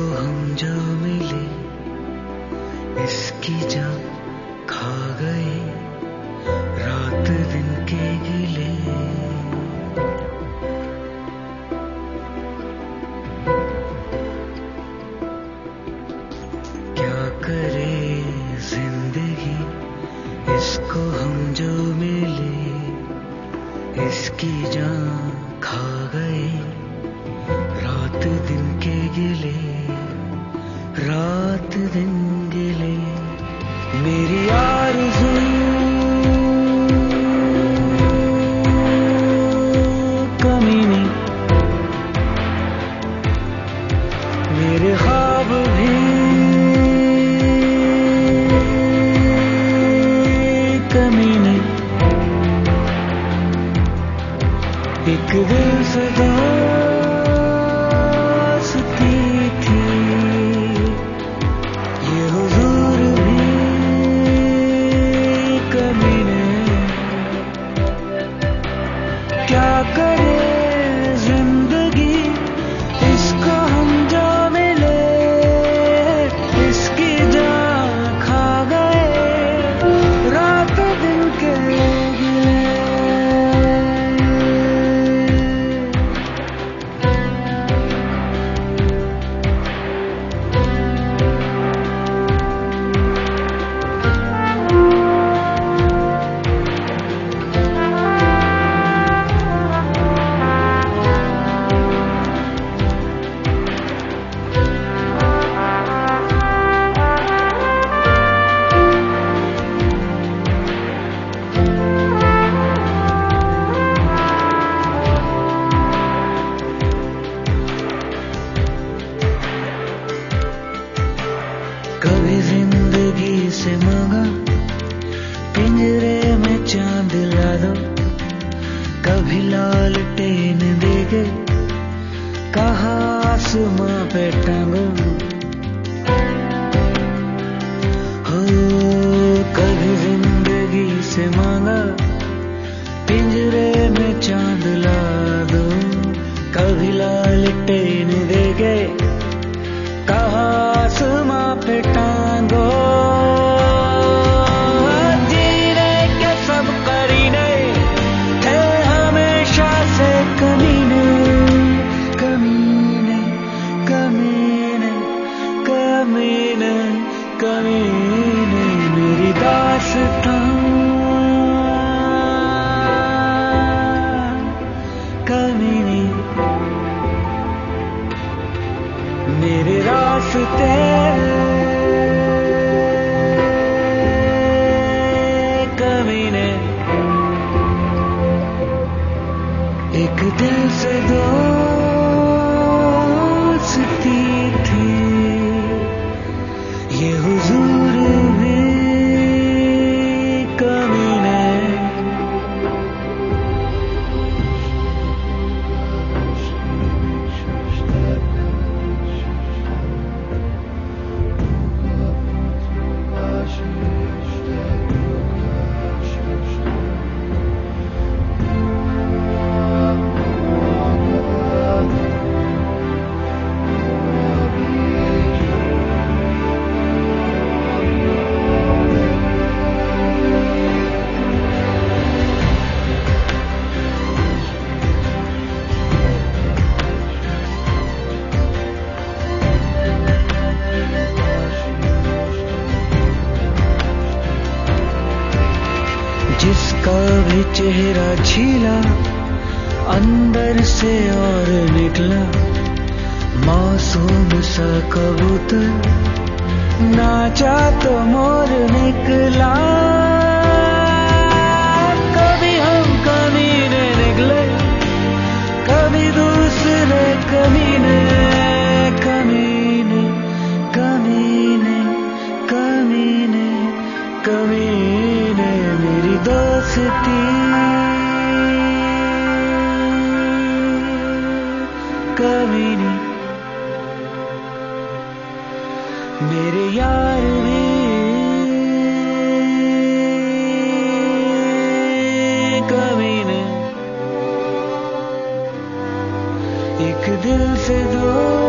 हम जो मिले इसकी जान खा गए रात दिन के गिले। क्या करे जिंदगी इसको हम जो मिले इसकी जान खा गए रात दिन के गिले, रात दिन गिले। मेरी आरज़ू कमीनी, मेरे ख्वाब भी कमीने। एक दिल से दोस्ती थी, ये हुजूर भी कमीने। क्या करे जिंदगी इसको हम जो मिले इसकी जान खा गए रात दिन के गिले। कभी जिंदगी से मांगा पिंजरे में चांद ला दो, कभी लालटेन दे गए कहा आसमां पे टांगो। हो कभी जिंदगी से मांगा पिंजरे में चांद ला दो, कभी लालटेन दे गए कहा आसमां पे टांगो। जीने के सब करीने थे हमेशा से कमीने, कमीने कमीने कमीने कमीने। मेरी दास्तां कमीने, मेरे रास्ते कमीने। एक दिल से दोस्ती थी, ये हुजूर भी कमीने। जिसका भी चेहरा छीला अंदर से और निकला मासूम सा कबूतर, नाचा तो मोर निकला। कभी हम कमीने निकले कभी दूसरे कमीने, कमीने कमीने कमीने कमीने। मेरी दोस्ती कमीने, मेरे यार भी कमीने। एक दिल से दो